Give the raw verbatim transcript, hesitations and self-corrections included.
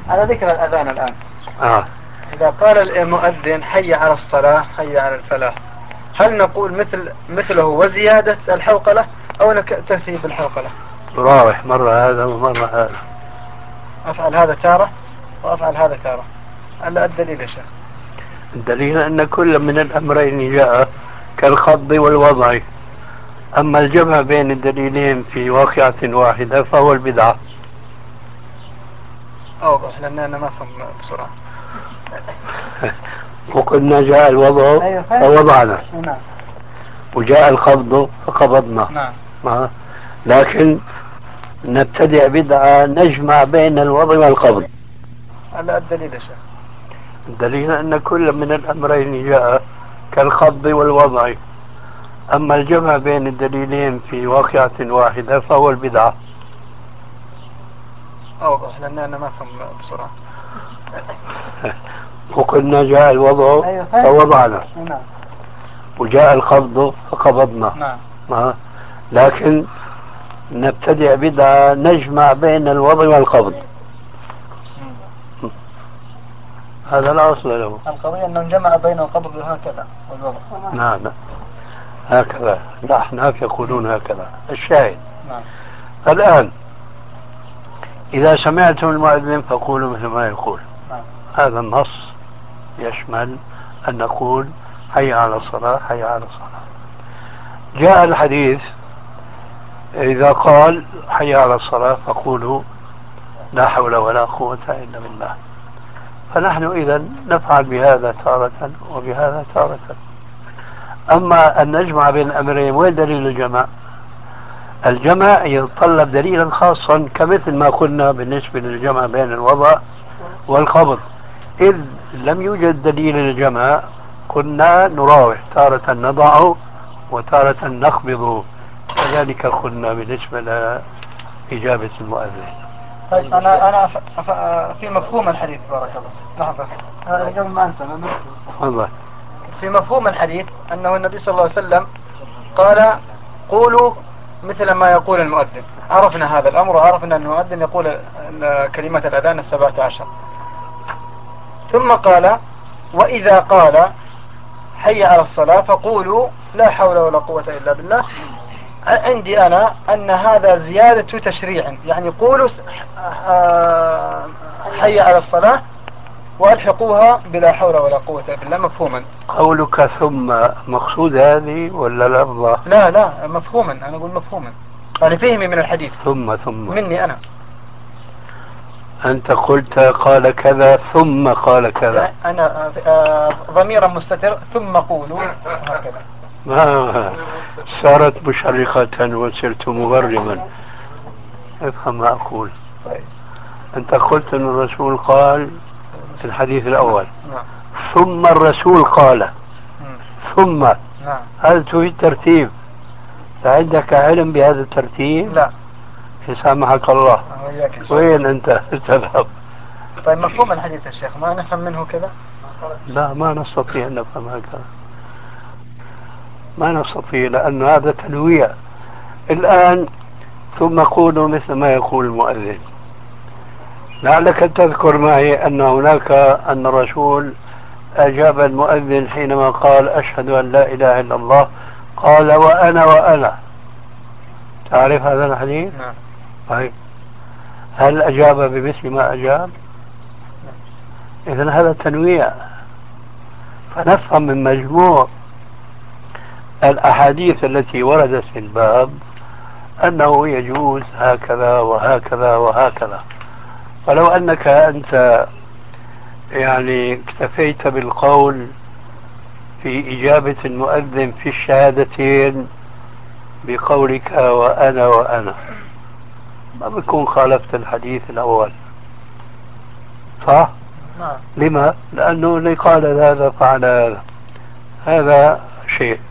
على ذكر الأذان الآن. آه. إذا قال المؤذن حي على الصلاة حي على الفلاح، هل نقول مثل مثله وزيادة الحوقلة أو نكتفي بالحوقلة؟ راوح مرة هذا ومرة هذا. أفعل هذا تارة وأفعل هذا تارة. ألا الدليل يا شيخ؟ الدليل أن كل من الأمرين جاء كالخفض والوضع، أما الجمع بين الدليلين في واقعة واحدة فهو البدعة. أوضح لأن أنا ما فهم بسرعة. وقلنا جاء الوضع فوضعنا، نعم. وجاء الخفض فقبضنا. نعم. آه. لكن نبتدع بدعة نجمع بين الوضع والقبض. ألا الدليل يا شيخ؟ الدليل أن كل من الأمرين جاء كالخفض والوضع، أما الجمع بين الدليلين في واقعة واحدة فهو البدعة. أوضح لأن أنا ما فهم بسرعة. وقلنا جاء الوضع فوضعنا. نعم. وجاء الخفض فقبضنا. نعم. آه. لكن نبتدع بدعة نجمع بين الوضع والقبض. هذا لا أصل له. القضية أنه جمع بين القبض هكذا والوضع. نعم. هكذا الأحناف يقولون هكذا. الشاهد. نعم. الآن إذا سمعتم المؤذن فقولوا مثل ما يقول. نعم. هذا النص يشمل أن نقول حي على الصلاة حي على الصلاة. جاء الحديث إذا قال حي على الصلاة فقولوا لا حول ولا قوة إلا بالله. فنحن إذا نفعل بهذا تارة وبهذا تارة. أما أن نجمع بين الأمرين، وين دليل الجمع؟ الجمع يتطلب دليلا خاصا كمثل ما قلنا بالنسبة للجمع بين الوضع والخبر، إذ لم يوجد دليل للجمع كنا نراوح تارة نضع وتارة نخفض. كذلك قلنا بالنسبة لإجابة المؤذن. طيب أنا أنا أف... أف... في مفهوم الحديث بارك الله. لحظة قبل ما أنسى. الله. في مفهوم الحديث أنه النبي صلى الله عليه وسلم قال قولوا مثل ما يقول المؤذن. عرفنا هذا الأمر وعرفنا أن المؤذن يقول كلمة الأذان السبعة عشر. ثم قال وإذا قال حي على الصلاة فقولوا لا حول ولا قوة إلا بالله. عندي أنا أن هذا زيادة تشريع، يعني قولوا حي على الصلاة وألحقوها بلا حول ولا قوة إلا بالله مفهوما. قولك ثم مقصود هذه ولا لفظة؟ لا لا مفهوما، أنا أقول مفهوما يعني فهمي من الحديث. ثم ثم مني أنا. أنت قلت قال كذا ثم قال كذا. أنا ضميرا مستتر ثم قولوا هكذا. ما صارت مشرقة وصرت مغرما. افهم ما أقول. طيب. أنت قلت أن الرسول قال في الحديث الأول نعم. ثم الرسول قال مم. ثم. نعم. هل تريد ترتيب؟ عندك علم بهذا الترتيب؟ لا. سامحك الله. وين أنت تذهب؟ طيب مفهوم الحديث يا شيخ ما نفهم منه كذا؟ لا ما نستطيع أن نفهم هكذا، ما نستطيع، لأن هذا تنويع. الآن ثم قولوا مثل ما يقول المؤذن. لعلك تذكر معي أن هناك أن الرسول أجاب المؤذن حينما قال أشهد أن لا إله إلا الله قال وأنا وأنا. تعرف هذا الحديث؟ نعم. طيب هل أجاب بمثل ما أجاب؟ إذن هذا تنويع. فنفهم من مجموع الأحاديث التي وردت في الباب أنه يجوز هكذا وهكذا وهكذا. ولو أنك أنت يعني اكتفيت بالقول في إجابة المؤذن في الشهادتين بقولك وأنا وأنا ما بكون خالفت الحديث الأول، صح؟ نعم. لما؟ لأنه اللي قال هذا فعل هذا هذا شيء.